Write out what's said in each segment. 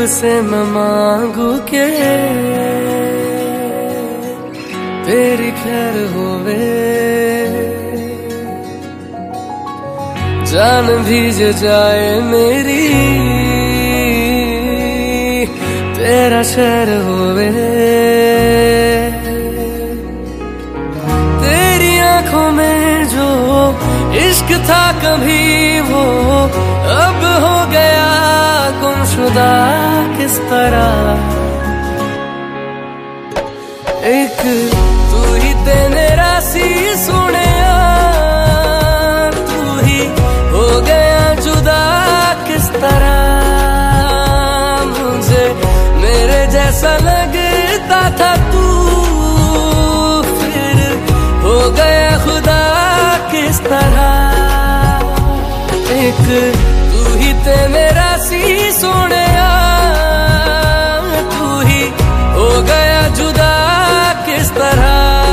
से मैं मांगू के तेरी खैर होवे, जान भीज जाए मेरी तेरा शहर होवे। तेरी आंखों में जो इश्क था कभी वो अब हो गया गुमशुदा किस तरह। एक तू ही ते मेरा सी सुने, तू ही हो गया जुदा किस तरह। मुझे मेरे जैसा लगता था तू, फिर हो गया खुदा किस तरह। एक तू ही ते मेरा सी सोने, तू ही हो गया जुदा किस तरह।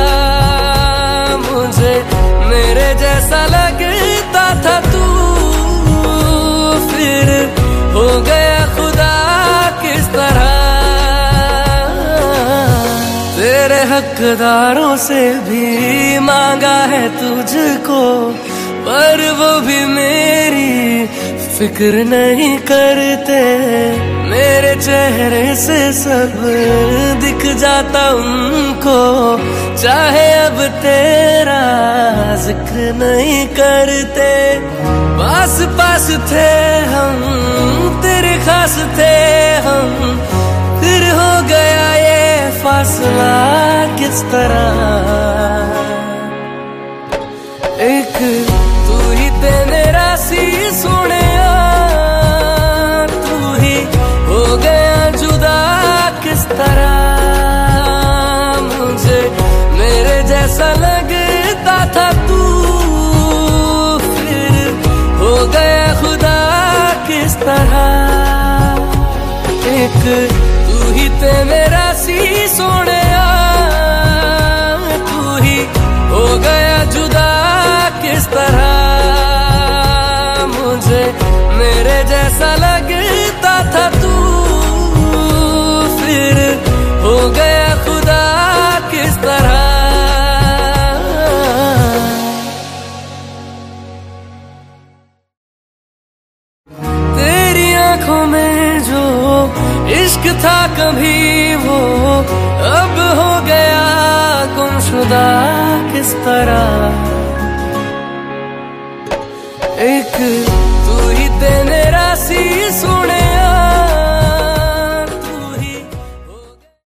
मुझे मेरे जैसा लगता था तू, फिर हो गया खुदा किस तरह। तेरे हकदारों से भी मांगा है तुझको, पर वो भी मेरी फिक्र नहीं करते। मेरे चेहरे से सब दिख जाता उनको, चाहे अब तेरा जिक्र नहीं करते। पास पास थे हम, तेरे खास थे हम, फिर हो गया ये फासला किस तरह। एक तू ही ते मेरा सी सुने, तू ही हो गया जुदा किस तरह। मुझे मेरे जैसा लगता था तू, फिर हो गया खुदा किस तरह। एक तू ही ते मेरा सी सोने, तू ही हो गया जुदा किस तरह। मुझे मेरे जैसा लगता था तू, फिर हो गया खुदा किस तरह। तेरी आंखों में जो इश्क था कभी वो अब हो गया गुमशुदा किस तरह। एक तू ही ते मेरा सी